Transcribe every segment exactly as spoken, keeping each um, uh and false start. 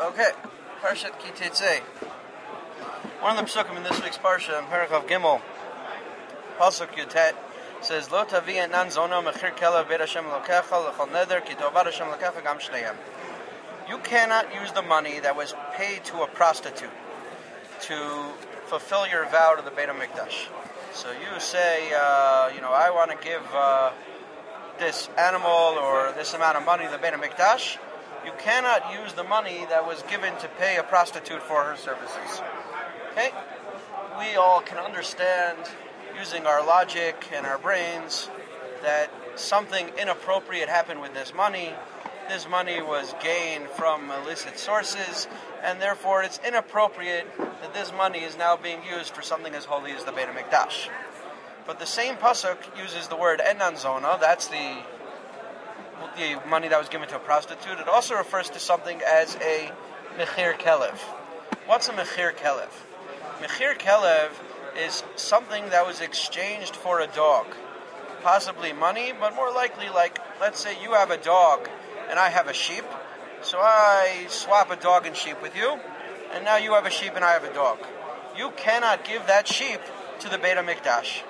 Okay, Parshat Ki Tetzei. One of the psukim in this week's Parsha, in Paragraph Gimel, Pasuk Yutet, says, Lo tavi enan zono mechir kelev beit Hashem lokecha lechol neder ki tovad Hashem lokecha gam shneim. You cannot use the money that was paid to a prostitute to fulfill your vow to the Beit HaMikdash. So you say, uh, you know, I want to give uh, this animal or this amount of money to the Beit HaMikdash. You cannot use the money that was given to pay a prostitute for her services. Okay? We all can understand, using our logic and our brains, that something inappropriate happened with this money. This money was gained from illicit sources, and therefore it's inappropriate that this money is now being used for something as holy as the Beit HaMikdash. But the same pasuk uses the word enan zona, that's the the money that was given to a prostitute. It also refers to something as a mechir kelev. What's a mechir kelev? Mechir kelev is something that was exchanged for a dog. Possibly money, but more likely, like, let's say you have a dog and I have a sheep. So I swap a dog and sheep with you, and now you have a sheep and I have a dog. You cannot give that sheep to the Beit HaMikdash.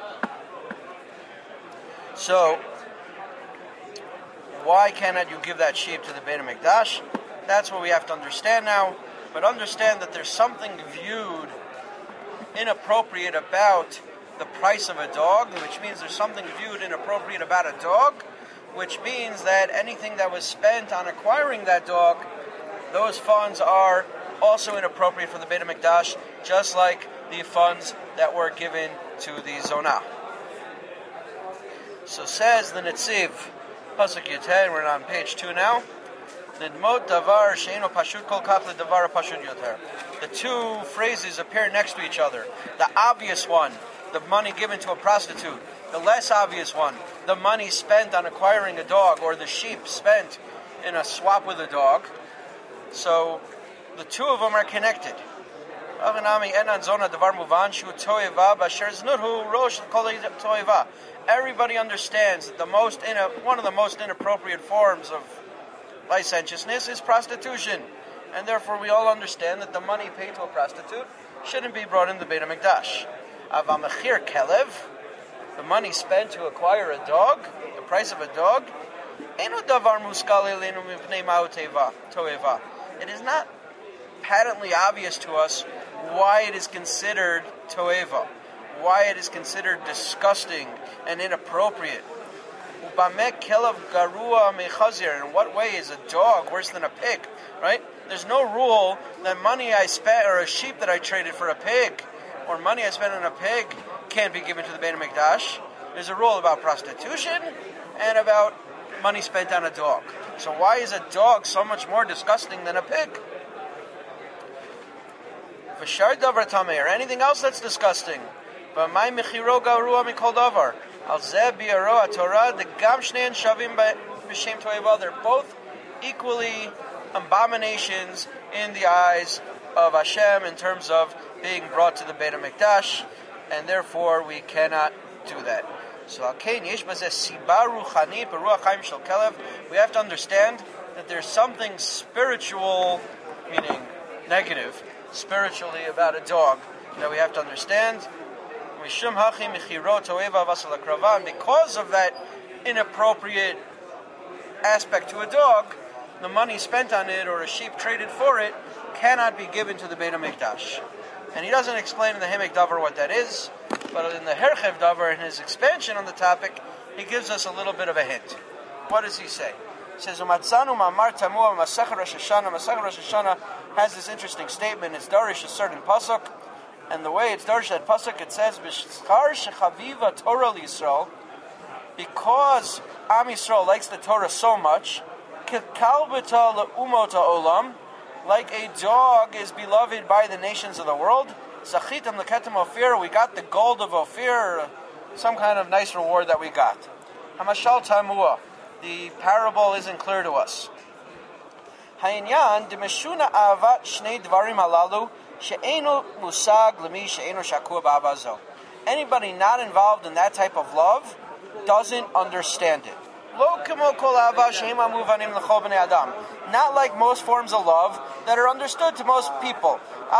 So, why cannot you give that sheep to the Beit HaMikdash? That's what we have to understand now. But understand that there's something viewed inappropriate about the price of a dog, which means there's something viewed inappropriate about a dog, which means that anything that was spent on acquiring that dog, those funds are also inappropriate for the Beit HaMikdash, just like the funds that were given to the Zonah. So says the Netziv, Pasuk Yoter, we're on page two now. Nidmot davar she'eno pashut kol kach ledavar pashut yoter. The two phrases appear next to each other. The obvious one, the money given to a prostitute. The less obvious one, the money spent on acquiring a dog, or the sheep spent in a swap with a dog. So the two of them are connected. Everybody understands that the most in a, one of the most inappropriate forms of licentiousness is prostitution, and therefore we all understand that the money paid to a prostitute shouldn't be brought in the Beit HaMikdash. Avamechir kelev, the money spent to acquire a dog, the price of a dog, it is not patently obvious to us why it is considered toeva, why it is considered disgusting and inappropriate. In what way is a dog worse than a pig? Right? There's no rule that money I spent, or a sheep that I traded for a pig, or money I spent on a pig can't be given to the Beit HaMikdash. There's a rule about prostitution and about money spent on a dog. So why is a dog so much more disgusting than a pig? V'shar davar tamei, or anything else that's disgusting. V'may mechiro garua mikol davar. Al zeh bi'aro Torah the gam shnein shavim b'shem toeva. They're both equally abominations in the eyes of Hashem in terms of being brought to the Beit HaMikdash, and therefore we cannot do that. So we have to understand that there's something spiritual, meaning negative, spiritually about a dog that we have to understand. And because of that inappropriate aspect to a dog, the money spent on it or a sheep traded for it cannot be given to the Beit HaMikdash. And he doesn't explain in the Himek Davar what that is, but in the Herchev Davar, in his expansion on the topic, he gives us a little bit of a hint. What does he say? He says, Umatzanu Ma'amar Tamua Masechet Rosh Hashanah. Masechet Rosh Hashanah has this interesting statement. It's Darish a certain pasuk, and the way it's Darish that pasuk, it says, B'shchar shechaviva Torah l'Yisrael, because Am Yisrael likes the Torah so much, K'kal b'ta le'umot ha'olam, like a dog is beloved by the nations of the world. Zachitam leketem Ophir, we got the gold of Ophir, some kind of nice reward that we got. Hamashal Tamua, the parable isn't clear to us. Ha'inyan demeshuna avat shnei dvarim halalu she'enu musag lemi she'enu shakua ba'avazo. Anybody not involved in that type of love doesn't understand it. Not like most forms of love that are understood to most people.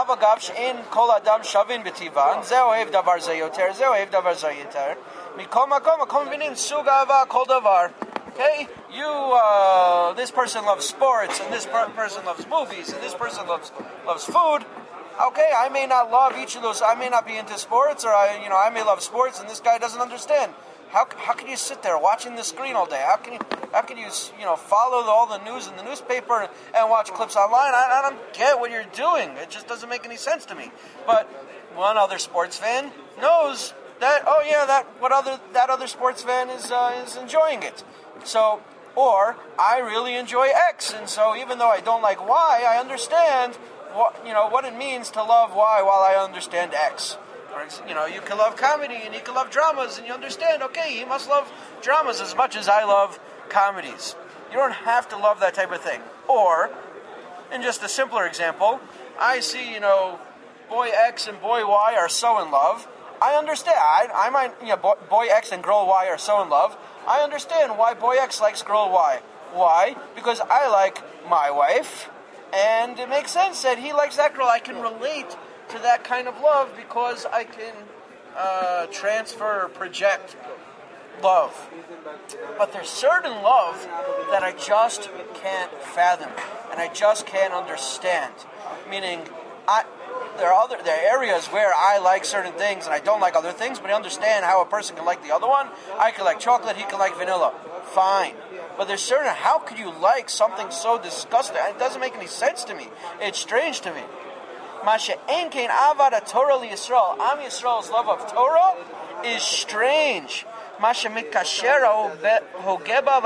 Okay, you, uh, this person loves sports, and this per- person loves movies, and this person loves loves food. Okay, I may not love each of those. I may not be into sports, or I, you know, I may love sports, and this guy doesn't understand. How how can you sit there watching the screen all day? How can you how can you you know follow the, all the news in the newspaper and watch clips online? I, I don't get what you're doing. It just doesn't make any sense to me. But one other sports fan knows that. Oh yeah, that what other that other sports fan is uh, is enjoying it. So, or I really enjoy X, and so even though I don't like Y, I understand what you know what it means to love Y while I understand X. Or, you know, you can love comedy and you can love dramas, and you understand. Okay, he must love dramas as much as I love comedies. You don't have to love that type of thing. Or, in just a simpler example, I see you know, boy X and boy Y are so in love. I understand. I, I might, you know, boy, boy X and girl Y are so in love. I understand why boy X likes girl Y. Why? Because I like my wife, and it makes sense that he likes that girl. I can relate to that kind of love because I can uh, transfer, project love. But there's certain love that I just can't fathom, and I just can't understand. Meaning, I... There are other there are areas where I like certain things and I don't like other things, but I understand how a person can like the other one. I can like chocolate, he can like vanilla. Fine. But there's certain, how could you like something so disgusting? It doesn't make any sense to me. It's strange to me. Masha Enkein Avad Torah li Yisrael. Am Yisrael's love of Torah is strange. Masha Mikashera Hogeba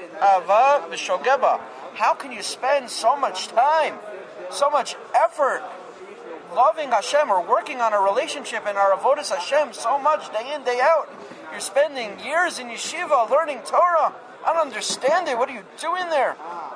Ava V'Shogeba. How can you spend so much time, so much effort loving Hashem or working on a relationship in our avodas Hashem so much day in, day out? You're spending years in yeshiva learning Torah. I don't understand it. What are you doing there?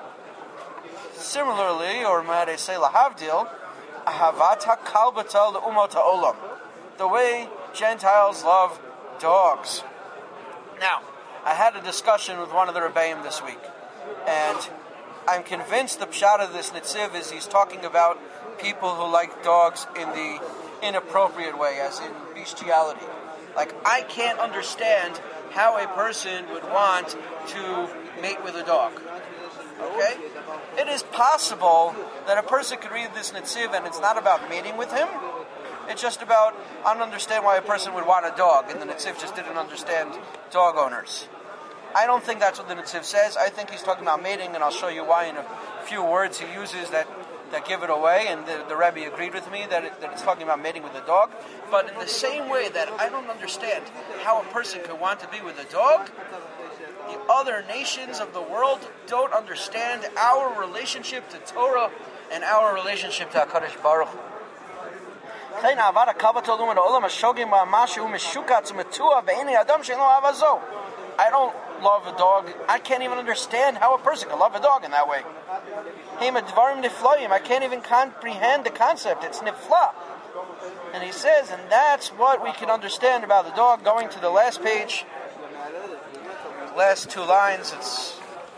Similarly, or might I say lahavdil, ahavat hakal batal le'umot ha'olam. The way Gentiles love dogs. Now, I had a discussion with one of the Rebbeim this week, and I'm convinced the pshat of this nitziv is he's talking about people who like dogs in the inappropriate way, as in bestiality. Like, I can't understand how a person would want to mate with a dog. Okay? It is possible that a person could read this nitziv and it's not about mating with him. It's just about, I don't understand why a person would want a dog, and the nitziv just didn't understand dog owners. I don't think that's what the nitziv says. I think he's talking about mating, and I'll show you why in a few words he uses that that give it away, and the, the Rebbe agreed with me that, it, that it's talking about mating with a dog. But in the same way that I don't understand how a person could want to be with a dog, the other nations of the world don't understand our relationship to Torah and our relationship to HaKadosh Baruch Hu. I don't love a dog. I can't even understand how a person can love a dog in that way. I can't even comprehend the concept. It's nifla. And he says, and that's what we can understand about the dog. Going to the last page, last two lines, it's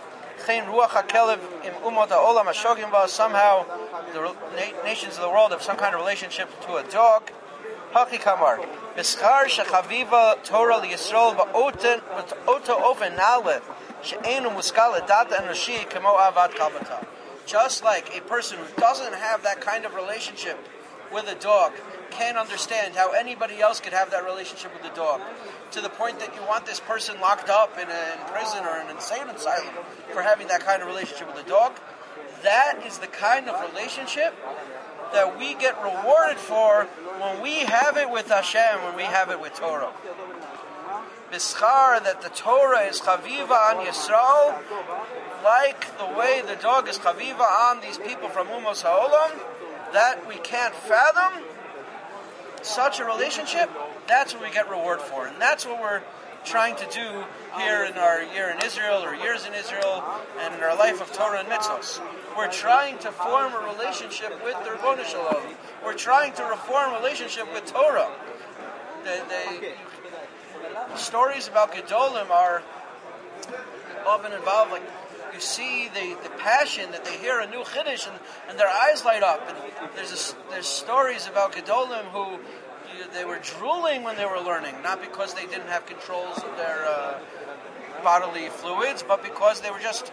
somehow the nations of the world have some kind of relationship to a dog. Haki Kamar. Bischar shechaviva Torah liyisrael ba'oten ba'oto ofen nale she'enu muskal data enoshi kamo avad kalbata. Just like a person who doesn't have that kind of relationship with a dog can't understand how anybody else could have that relationship with a dog, to the point that you want this person locked up in a in prison or an insane asylum for having that kind of relationship with a dog. That is the kind of relationship that we get rewarded for when we have it with Hashem, when we have it with Torah. Bischar, that the Torah is chaviva on Yisrael, like the way the dog is chaviva on these people from Umos HaOlam, that we can't fathom. Such a relationship, that's what we get reward for. And that's what we're trying to do here in our year in Israel, or years in Israel, and in our life of Torah and mitzvos. We're trying to form a relationship with the Ribono Shel Olam. We're trying to reform a relationship with Torah. The, the stories about Gedolim are often involved, like you see the, the passion that they hear a new Chiddush and, and their eyes light up. And there's a, there's stories about Gedolim who they were drooling when they were learning, not because they didn't have controls of their uh, bodily fluids, but because they were just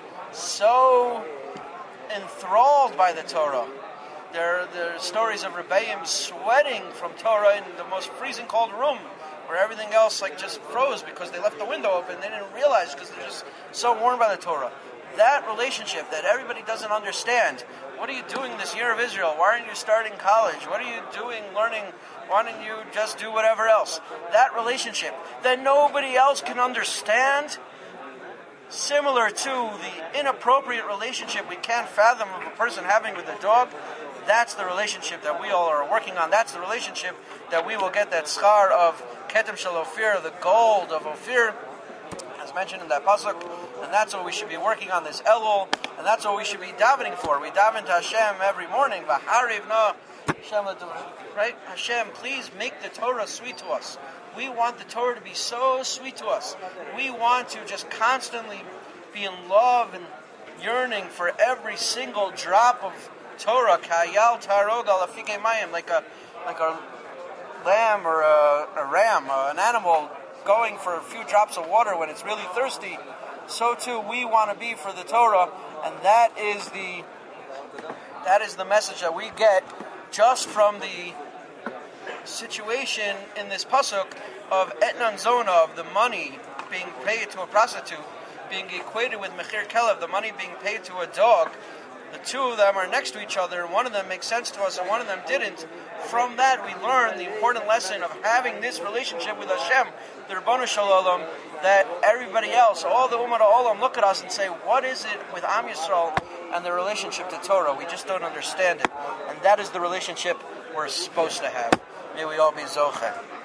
so enthralled by the Torah. There, there are stories of Rebbeim sweating from Torah in the most freezing cold room, where everything else like just froze because they left the window open. They didn't realize because they're just so warmed by the Torah. That relationship that everybody doesn't understand. What are you doing this year of Israel? Why aren't you starting college? What are you doing learning? Why don't you just do whatever else? That relationship that nobody else can understand, similar to the inappropriate relationship we can't fathom of a person having with a dog, that's the relationship that we all are working on. That's the relationship that we will get that schar of Ketem Shel Ophir, the gold of Ophir, as mentioned in that pasuk, and that's what we should be working on, this Elul, and that's what we should be davening for. We daven to Hashem every morning, V'hariv na Hashem, right? Hashem, please make the Torah sweet to us. We want the Torah to be so sweet to us. We want to just constantly be in love and yearning for every single drop of Torah, Kayal Tarog al Afike Mayim, like a like a lamb or a, a ram, uh, an animal going for a few drops of water when it's really thirsty. So too we want to be for the Torah, and that is the that is the message that we get just from the situation in this pasuk of etnan zona, of the money being paid to a prostitute, being equated with mechir kelev, the money being paid to a dog. The two of them are next to each other, and one of them makes sense to us and one of them didn't. From that we learn the important lesson of having this relationship with Hashem, the Ribono Shel Olam, that everybody else, all the Ummah Olam, look at us and say, what is it with Am Yisrael and the relationship to Torah? We just don't understand it. And that is the relationship we're supposed to have. May we all be Zocheh.